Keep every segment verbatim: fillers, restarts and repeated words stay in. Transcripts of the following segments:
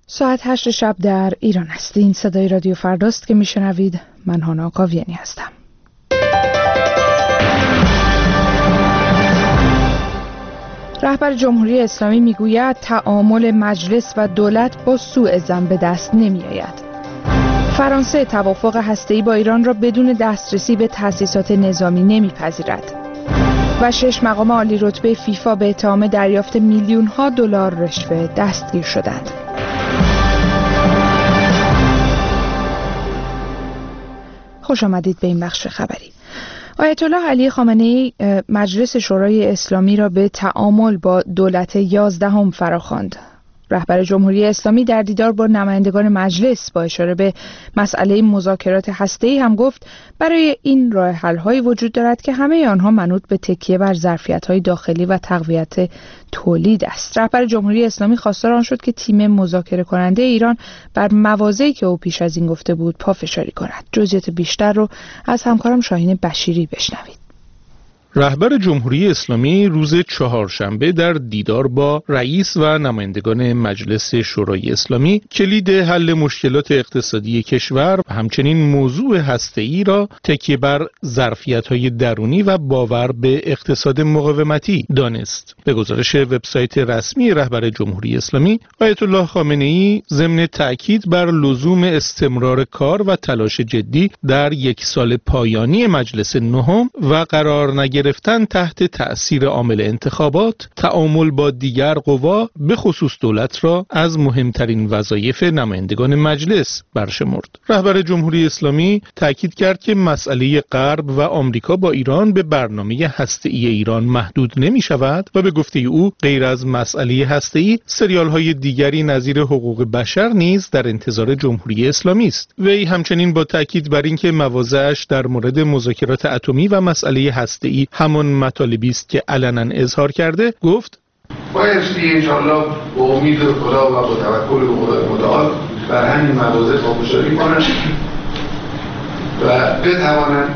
ساعت هشت شب در ایران است. این صدای رادیو فرداست که میشنوید. من هانا کاویانی هستم. رهبر جمهوری اسلامی میگوید تعامل مجلس و دولت با سوء ظن به دست نمیآید. فرانسه توافق هسته‌ای با ایران را بدون دسترسی به تأسیسات نظامی نمیپذیرد. و شش مقام عالی رتبه فیفا به اتهام دریافت میلیون ها دلار رشوه دستگیر شدند. خوش آمدید به این بخش خبری. آیت الله علی خامنه‌ای مجلس شورای اسلامی را به تعامل با دولت یازدهم فراخواند. رهبر جمهوری اسلامی در دیدار با نمایندگان مجلس با اشاره به مسئله مذاکرات هسته‌ای هم گفت برای این راه حل‌هایی وجود دارد که همه آنها منوط به تکیه بر ظرفیت‌های داخلی و تقویت تولید است. رهبر جمهوری اسلامی خواستار آن شد که تیم مذاکره کننده ایران بر مواضعی که او پیش از این گفته بود پافشاری کند. جزئیات بیشتر رو از همکارم شاهین بشیری بشنوید. رهبر جمهوری اسلامی روز چهارشنبه در دیدار با رئیس و نمایندگان مجلس شورای اسلامی کلید حل مشکلات اقتصادی کشور و همچنین موضوع هسته‌ای را تکیه بر ظرفیت‌های درونی و باور به اقتصاد مقاومتی دانست. به گزارش وبسایت رسمی رهبر جمهوری اسلامی، آیت الله خامنه‌ای ضمن تأکید بر لزوم استمرار کار و تلاش جدی در یک سال پایانی مجلس نهم و قرار نگرفتن گرفتن تحت تأثیر عامل انتخابات، تعامل با دیگر قوا به خصوص دولت را از مهمترین وظایف نمایندگان مجلس برشمرد. رهبر جمهوری اسلامی تاکید کرد که مسئله غرب و آمریکا با ایران به برنامه هسته‌ای ایران محدود نمی شود و به گفته او غیر از مسئله هسته‌ای سریال‌های دیگری نظیر حقوق بشر نیز در انتظار جمهوری اسلامی است. وی همچنین با تاکید بر اینکه مواضعش در مورد مذاکرات اتمی و مسئله هسته‌ای همان مطالبی است که علنا اظهار کرده، گفت بایستی انشاءالله با امید خدا و با توکل به خدای متعال بر همین مواضع پافشاری کنند و بتوانند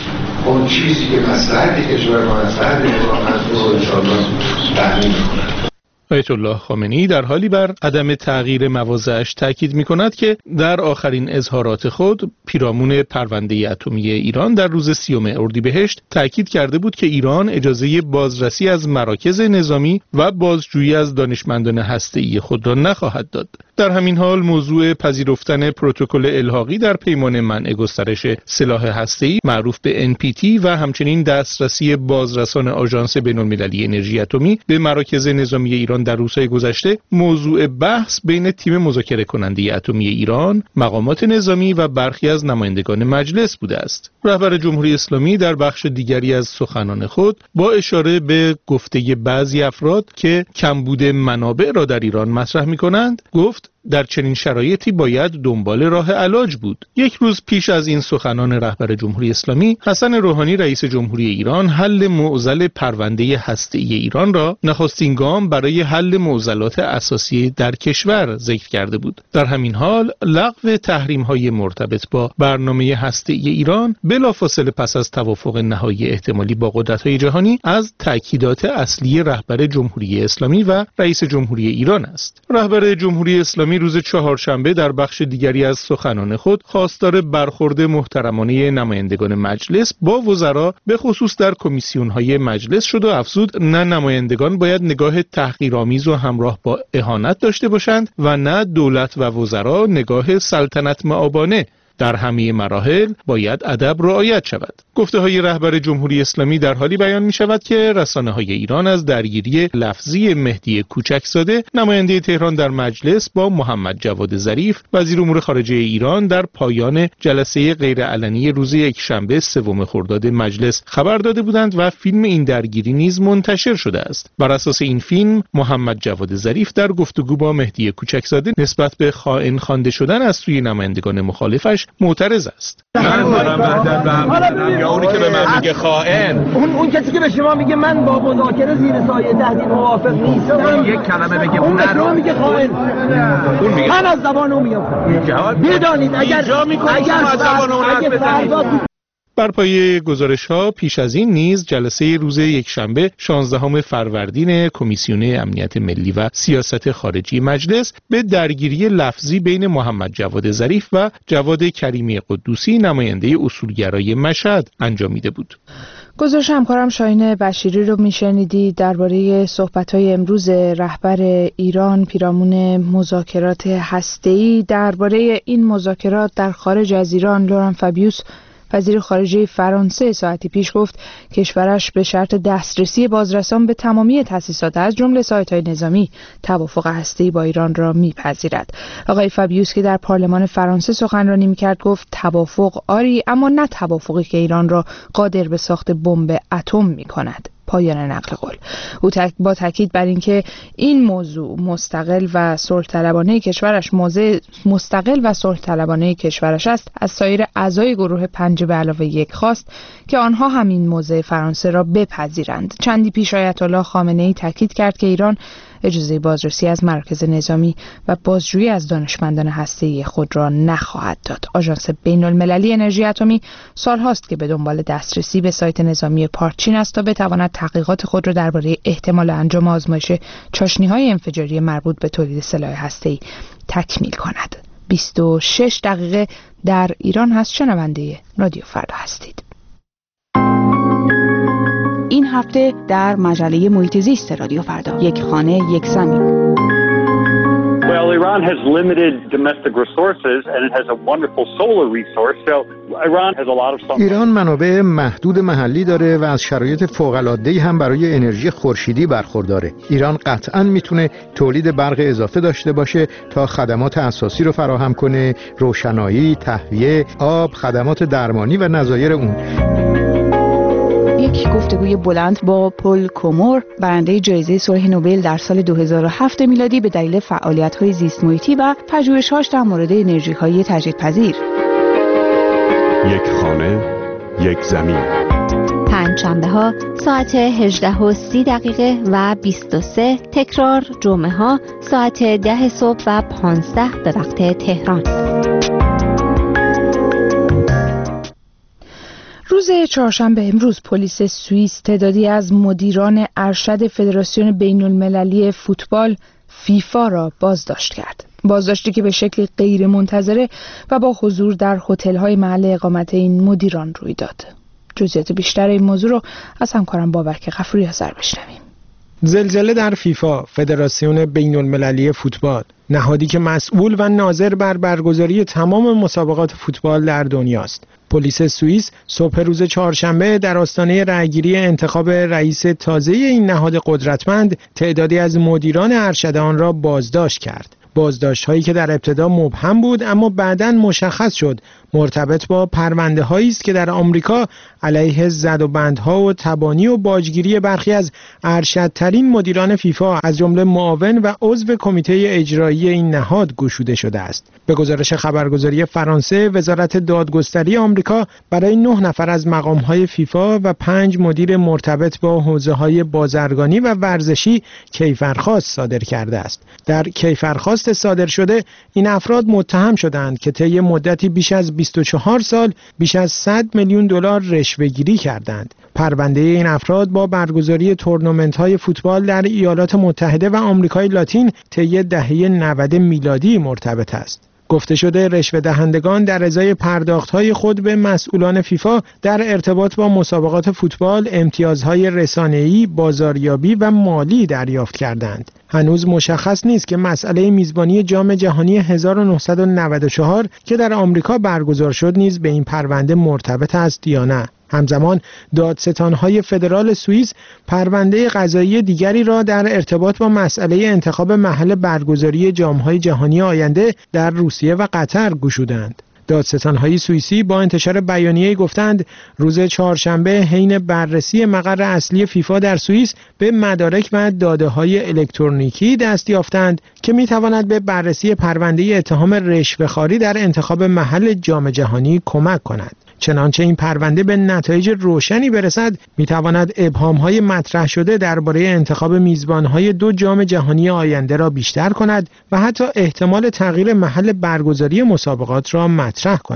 اون چیزی که مصلحت کشور و مصلحت نظام هست رو انشاءالله تأمین کنند. آیت الله خامنه‌ای در حالی بر عدم تغییر مواضعش تاکید می‌کند که در آخرین اظهارات خود پیرامون پرونده اتمی ایران در روز سیوم اردیبهشت تاکید کرده بود که ایران اجازه بازرسی از مراکز نظامی و بازجویی از دانشمندان هسته‌ای خود را نخواهد داد. در همین حال موضوع پذیرفتن پروتکل الحاقی در پیمان منع گسترش سلاح هسته‌ای معروف به ان پی تی و همچنین دسترسی بازرسان آژانس بین‌المللی انرژی اتمی به مراکز نظامی ایران در روزهای گذشته موضوع بحث بین تیم مذاکره کننده اتمی ایران، مقامات نظامی و برخی از نمایندگان مجلس بوده است. رهبر جمهوری اسلامی در بخش دیگری از سخنان خود با اشاره به گفته بعضی افراد که کمبود منابع را در ایران مطرح می‌کنند، گفت در چنین شرایطی باید دنبال راه علاج بود. یک روز پیش از این سخنان رهبر جمهوری اسلامی، حسن روحانی رئیس جمهوری ایران حل معضل پرونده هسته‌ای ایران را نخستین گام برای حل معضلات اساسی در کشور ذکر کرده بود. در همین حال لغو تحریم‌های مرتبط با برنامه هسته‌ای ایران بلافاصله پس از توافق نهایی احتمالی با قدرت‌های جهانی از تأکیدات اصلی رهبر جمهوری اسلامی و رئیس جمهوری ایران است. رهبر جمهوری اسلامی روز چهارشنبه در بخش دیگری از سخنان خود خواستار برخورد محترمانه نمایندگان مجلس با وزرا به خصوص در کمیسیون‌های مجلس شد و افزود نه نمایندگان باید نگاه تحقیرآمیز و همراه با اهانت داشته باشند و نه دولت و وزرا نگاه سلطنت مآبانه. در همه مراحل باید ادب رعایت شود. گفته‌های رهبر جمهوری اسلامی در حالی بیان می‌شود که رسانه‌های ایران از درگیری لفظی مهدی کوچکزاده نماینده تهران در مجلس با محمد جواد ظریف وزیر امور خارجه ایران در پایان جلسه غیرعلنی روز یکشنبه سوم خرداد مجلس خبر داده بودند و فیلم این درگیری نیز منتشر شده است. بر اساس این فیلم محمد جواد ظریف در گفتگو با مهدی کوچکزاده نسبت به خائن خوانده شدن از سوی نمایندگان مخالفش معترض است. یا اونی که به من میگه خائن، اون اون کسی که به شما میگه من با مذاکره زیر سایه تهدید موافق نیستم، یک کلمه بگه اون رو میگه خائن. اون میگه من از زبان اون میام. بدانید اگر اینجا میگه اگر از زبان اون حرف بزنید. بر پایه گزارش‌ها پیش از این نیز جلسه روز یکشنبه شانزدهم فروردین کمیسیون امنیت ملی و سیاست خارجی مجلس به درگیری لفظی بین محمد جواد ظریف و جواد کریمی قدوسی نماینده اصولگرای مشهد انجامیده بود. گزارش همکارم شاهین بشیری رو میشنیدید درباره صحبت‌های امروز رهبر ایران پیرامون مذاکرات هسته‌ای. درباره این مذاکرات در خارج از ایران لوران فابیوس وزیر خارجه فرانسه ساعتی پیش گفت کشورش به شرط دسترسی بازرسان به تمامی تأسیسات از جمله سایت‌های نظامی توافق هسته‌ای با ایران را می‌پذیرد. آقای فابیوس که در پارلمان فرانسه سخنرانی می‌کرد گفت توافق آری، اما نه توافقی که ایران را قادر به ساخت بمب اتم می‌کند. پایان نقل قول. او با تاکید بر اینکه این موضوع مستقل و صلح‌طلبانه کشورش موضع مستقل و صلح‌طلبانه کشورش است، از سایر اعضای گروه پنج به علاوه یک خواست که آنها همین موضع فرانسه را بپذیرند. چندی پیش آیت الله خامنه‌ای تاکید کرد که ایران اجازه بازرسی از مراکز نظامی و بازجویی از دانشمندان هسته‌ای خود را نخواهد داد. آژانس بین‌المللی انرژی اتمی سالهاست که به دنبال دسترسی به سایت نظامی پارچین است تا بتواند تحقیقات خود را درباره احتمال انجام آزمایش چاشنی‌های انفجاری مربوط به تولید سلاح هسته‌ای تکمیل کند. بیست و شش دقیقه در ایران هست. شنونده رادیو فردا هستید. این هفته در مجله محیط زیست رادیو فردا، یک خانه یک زمین. Well, Iran has limited domestic resources and it has a wonderful solar resource. So Iran has a lot of sun. ایران منابع محدود محلی داره و از شرایط فوق‌العاده‌ای هم برای انرژی خورشیدی برخورداره. ایران قطعاً میتونه تولید برق اضافه داشته باشه تا خدمات اساسی رو فراهم کنه، روشنایی، تهویه، آب، خدمات درمانی و نظایر اون. یک گفتگوی بلند با پل کومور، برنده جایزه صلح نوبل در سال دو هزار و هفت میلادی به دلیل فعالیت‌های زیست محیطی و پژوهش‌هاش در مورد انرژی‌های تجدیدپذیر. یک خانه، یک زمین. پنجشنبه‌ها ساعت هجده و سی دقیقه و بیست و سه، تکرار جمعه‌ها ساعت ده صبح و پانزده به وقت تهران. روز چهارشنبه امروز پلیس سوئیس تعدادی از مدیران ارشد فدراسیون بین‌المللی فوتبال فیفا را بازداشت کرد. بازداشتی که به شکلی غیر منتظره و با حضور در هتل‌های محل اقامت این مدیران روی داد. جزئیات بیشتر این موضوع رو از همکارم بابک غفوری حاضر بشنویم. زلزله در فیفا، فدراسیون بین‌المللی فوتبال، نهادی که مسئول و ناظر بر برگزاری تمام مسابقات فوتبال در دنیاست. پلیس سوئیس صبح روز چهارشنبه در آستانه رأیگیری انتخاب رئیس تازه این نهاد قدرتمند تعدادی از مدیران ارشد آن را بازداشت کرد. بازداشت هایی که در ابتدا مبهم بود اما بعداً مشخص شد مرتبط با پرونده هایی است که در آمریکا علیه زدوبندها و تبانی و باجگیری برخی از ارشدترین مدیران فیفا از جمله معاون و عضو کمیته اجرایی این نهاد گشوده شده است. به گزارش خبرگزاری فرانسه، وزارت دادگستری آمریکا برای نه نفر از مقام‌های فیفا و پنج مدیر مرتبط با حوزه‌های بازرگانی و ورزشی کیفرخواست صادر کرده است. در کیفرخواست صادر شده این افراد متهم شدند که طی مدتی بیش از بیست و چهار سال بیش از صد میلیون دلار رشوه‌گیری کردند. پرونده این افراد با برگزاری تورنمنت‌های فوتبال در ایالات متحده و آمریکای لاتین طی دهه نود میلادی مرتبط است. گفته شده رشوه دهندگان در ازای پرداخت‌های خود به مسئولان فیفا در ارتباط با مسابقات فوتبال امتیازهای رسانه‌ای، بازاریابی و مالی دریافت کردند. هنوز مشخص نیست که مسئله میزبانی جام جهانی هزار و نهصد و نود و چهار که در آمریکا برگزار شد نیز به این پرونده مرتبط است یا نه. همزمان دادستان‌های فدرال سوئیس پرونده قضایی دیگری را در ارتباط با مسئله انتخاب محل برگزاری جام‌های جهانی آینده در روسیه و قطر گشودند. دادستان‌های سوئیسی با انتشار بیانیه‌ای گفتند روز چهارشنبه حین بررسی مقر اصلی فیفا در سوئیس به مدارک و داده‌های الکترونیکی دست یافتند که می‌تواند به بررسی پرونده اتهام رشوه‌خواری در انتخاب محل جام جهانی کمک کند. چنانچه این پرونده به نتایج روشنی برسد می‌تواند ابهام‌های مطرح شده درباره انتخاب میزبان‌های دو جام جهانی آینده را بیشتر کند و حتی احتمال تغییر محل برگزاری مسابقات را مطرح کند.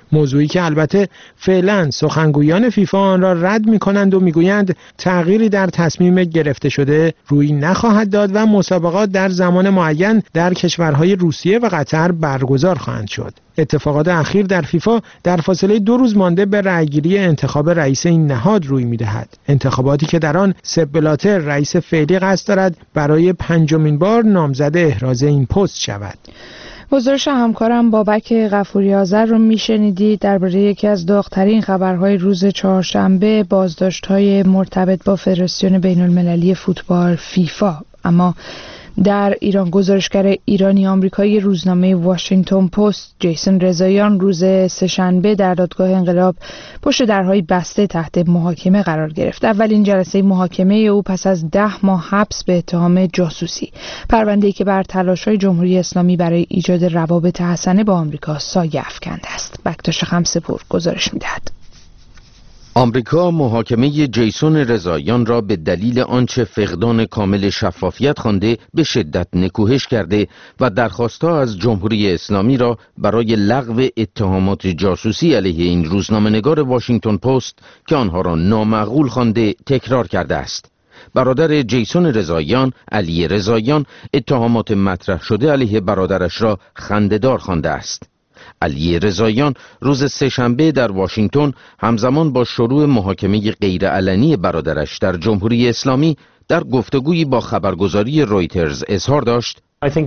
موضوعی که البته فعلا سخنگویان فیفا آن را رد می‌کنند و می‌گویند تغییری در تصمیم گرفته شده روی نخواهد داد و مسابقات در زمان معین در کشورهای روسیه و قطر برگزار خواهند شد. اتفاقات اخیر در فیفا در فاصله دو روز مانده به رأیگیری انتخاب رئیس این نهاد روی می‌دهد. انتخاباتی که در آن سپ بلاتر رئیس فعلی قصد دارد برای پنجمین بار نامزد احراز این پست شود. گزارش همکارم بابک غفوری آذر رو میشنیدید درباره یکی از داغ‌ترین خبرهای روز چهارشنبه، بازداشت‌های مرتبط با فدراسیون بین‌المللی فوتبال فیفا. اما در ایران گزارشگر ایرانی آمریکایی روزنامه واشنگتن پست جیسون رضاییان روز سه‌شنبه در دادگاه انقلاب پشت درهای بسته تحت محاکمه قرار گرفت. اولین جلسه محاکمه او پس از ده ماه حبس به اتهام جاسوسی، پرونده‌ای که بر تلاش‌های جمهوری اسلامی برای ایجاد روابط حسنه با آمریکا سایه افکنده است. بکتاش خمسه‌پور گزارش می‌دهد. آمریکا محاکمه جیسون رضاییان را به دلیل آنچه فقدان کامل شفافیت خوانده به شدت نکوهش کرده و درخواست‌ها از جمهوری اسلامی را برای لغو اتهامات جاسوسی علیه این روزنامه‌نگار واشنگتن پست که آنها را نامعقول خوانده تکرار کرده است. برادر جیسون رضاییان، علی رضاییان، اتهامات مطرح شده علیه برادرش را خنده‌دار خوانده است. علی رضاییان روز سه‌شنبه در واشنگتن همزمان با شروع محاکمه غیرعلنی برادرش در جمهوری اسلامی در گفتگویی با خبرگزاری رویترز اظهار داشت: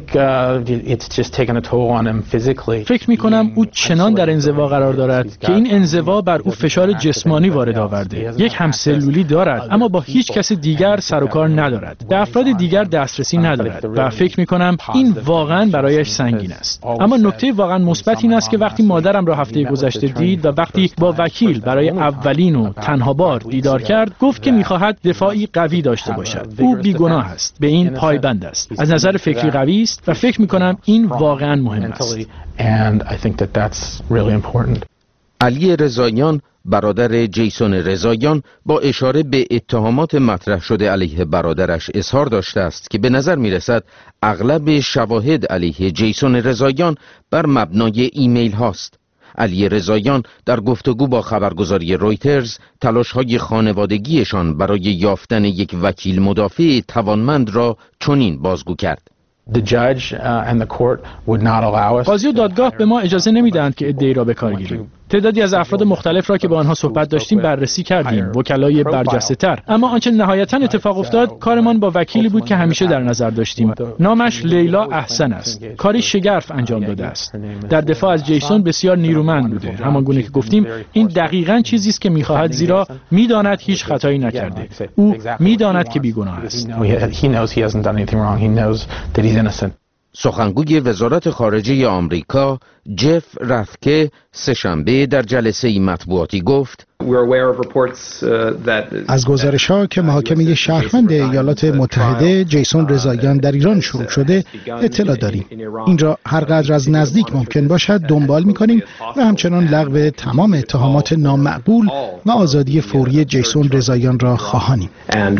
فکر می کنم او چنان در انزوا قرار دارد که این انزوا بر او فشار جسمانی وارد آورده. یک همسلولی دارد اما با هیچ کس دیگر سر و کار ندارد. به افراد دیگر دسترسی ندارد و فکر می کنم این واقعا برایش سنگین است. اما نکته واقعا مثبت این است که وقتی مادرم را هفته گذشته دید و وقتی با وکیل برای اولین و تنها بار دیدار کرد، گفت که می خواهد دفاعی قوی داشته باشد. او بیگناه است، به این پایبند است. از نظر فکری قوی است و فکر می کنم این واقعا مهم است. علی رضاییان برادر جیسون رضاییان با اشاره به اتهامات مطرح شده علیه برادرش اظهار داشته است که به نظر می رسد اغلب شواهد علیه جیسون رضاییان بر مبنای ایمیل هاست. علی رضاییان در گفتگو با خبرگزاری رویترز تلاش‌های خانوادگیشان برای یافتن یک وکیل مدافع توانمند را چنین بازگو کرد: قاضی و دادگاه به ما اجازه نمیدهند که ادعایی را به کار گیریم. تعدادی از افراد مختلف را که با آنها صحبت داشتیم بررسی کردیم، وکلای برجسته‌تر. اما آنچه نهایتاً اتفاق افتاد کارمان با وکیلی بود که همیشه در نظر داشتیم. نامش لیلا احسن است. کاری شگرف انجام داده است. در دفاع از جیسون بسیار نیرومند بوده. همانگونه که گفتیم این دقیقاً چیزی است که می‌خواهد، زیرا می‌داند هیچ خطایی نکرده. او می‌داند که بیگناه است. سخنگوی وزارت خارجه آمریکا جف رثکه سه‌شنبه در جلسه مطبوعاتی گفت: از گزارش‌ها که محاکمه شهروند ایالات متحده جیسون رضاییان در ایران شروع شده اطلاع داریم. این را هر قدر از نزدیک ممکن باشد دنبال می‌کنیم و همچنان لغو تمام اتهامات نامعقول و آزادی فوری جیسون رضاییان را خواهانیم.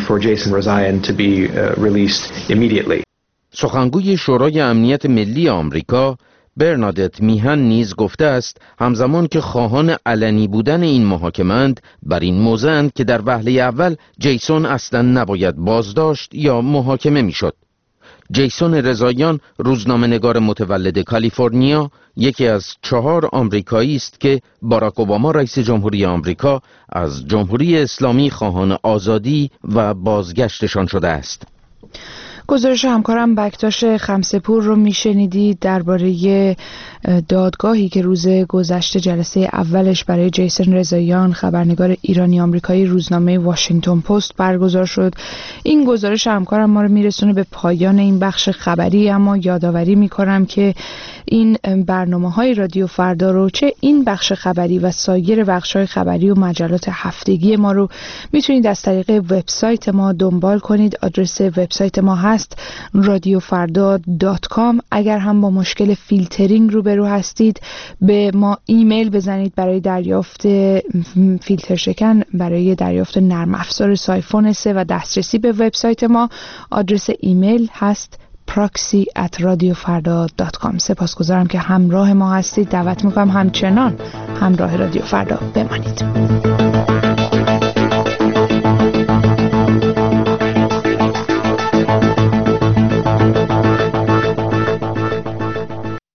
سخنگوی شورای امنیت ملی آمریکا برنادت میهن نیز گفته است همزمان که خواهان علنی بودن این محاکمه‌اند، بر این موضع‌اند که در وهله اول جیسون اصلا نباید بازداشت یا محاکمه میشد. جیسون رضاییان روزنامه‌نگار متولد کالیفرنیا یکی از چهار آمریکایی است که باراک اوباما رئیس جمهوری آمریکا از جمهوری اسلامی خواهان آزادی و بازگشتشان شده است. گزارش همکارم بکتاش خمسه‌پور رو میشنیدید درباره دادگاهی که روز گذشته جلسه اولش برای جیسون رضاییان خبرنگار ایرانی آمریکایی روزنامه واشنگتن پست برگزار شد. این گزارش همکارم ما رو میرسونه به پایان این بخش خبری، اما یادآوری میکنم که این برنامه‌های رادیو فردا رو، چه این بخش خبری و سایر بخش‌های خبری و مجلات هفتگی ما رو میتونید از طریق وبسایت ما دنبال کنید. آدرس وبسایت ما هست رادیو فردا دات کام. اگر هم با مشکل فیلترینگ روبرو هستید به ما ایمیل بزنید برای دریافت فیلتر شکن، برای دریافت نرم افزار سایفون سه و دسترسی به وبسایت ما. آدرس ایمیل هست proxy at radiofarda dات کام. سپاسگزارم که همراه ما هستید. دعوت میکنم همچنان همراه رادیو فردا بمانید.